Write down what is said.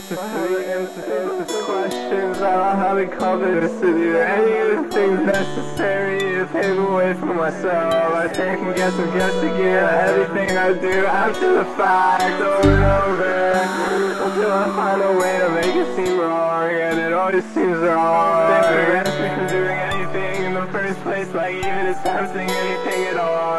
answers questions. I don't have the confidence to do any of the things necessary to pave the way for myself. I second guess and guess again everything I do after the fact, over and over, until I find a way to make it seem wrong, and it always seems wrong. They prevent me from doing anything in the first place, like even attempting anything at all.